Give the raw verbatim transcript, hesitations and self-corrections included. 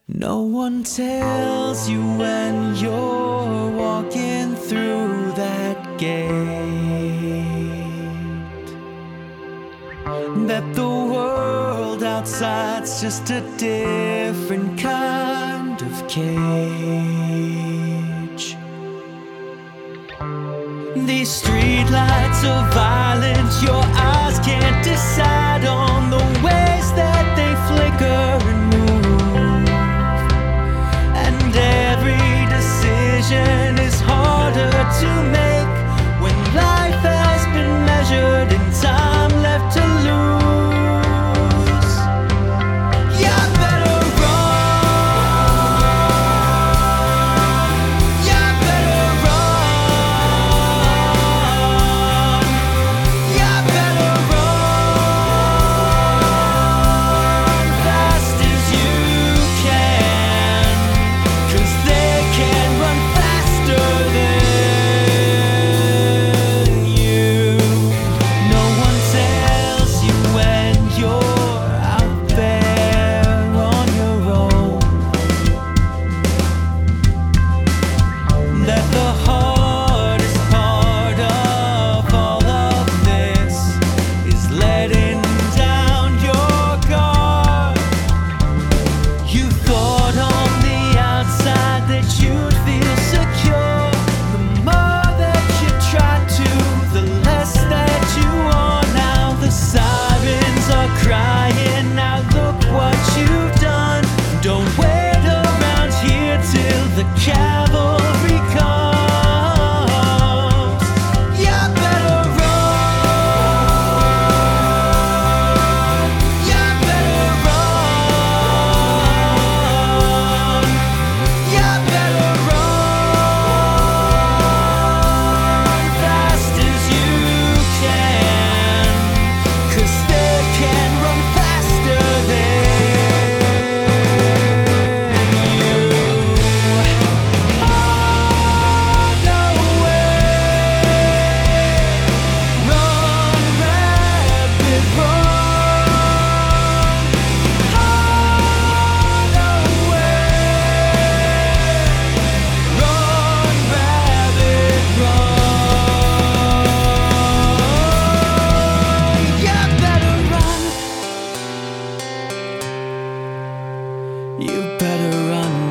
No one tells you when you're walking through that gate that the world outside's just a different kind of cage. These streetlights are violent, your eyes can't decide on the ways that they flicker and move, and every decision is harder to make when life has been measured in time left to lose. You better run, you better run, you better run fast as you can, 'cause they can run faster than you. No one tells you when you're out there on your own that the hardest part of all of this is letting down your guard. You thought on the outside that you'd feel secure. The more that you try to, the less that you are. Now the sirens are crying, now look what you've done. Don't wait around here till the cavalry comes. You better run, you better run, you better run fast as you can, 'cause they can run faster than you. On the way, run, rabbit, run. On the way, run, rabbit, run. You better run, you better run